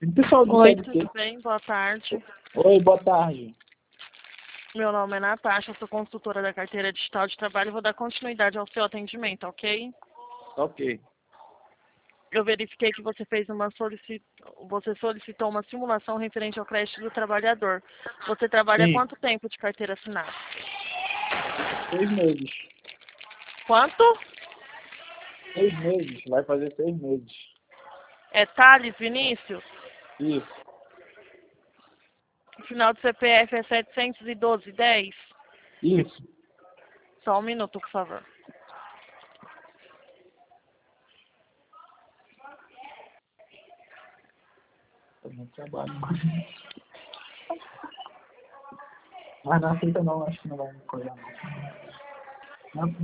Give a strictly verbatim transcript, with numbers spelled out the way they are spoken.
Pessoal do Oi, C L T. tudo bem? Boa tarde. Oi, boa tarde. Meu nome é Natasha, sou consultora da carteira digital de trabalho e vou dar continuidade ao seu atendimento, ok? Ok. Eu verifiquei que você fez uma solici... você solicitou uma simulação referente ao crédito do trabalhador. Você trabalha há Sim, quanto tempo de carteira assinada? seis meses. Quanto? Seis meses, vai fazer seis meses. É Thales Vinícius? Isso, O final do C P F é setecentos e doze dez? isso. Só um minuto, por favor. Eu não trabalho mais. Mas não aceita não, acho que não vai me coisa não. Não.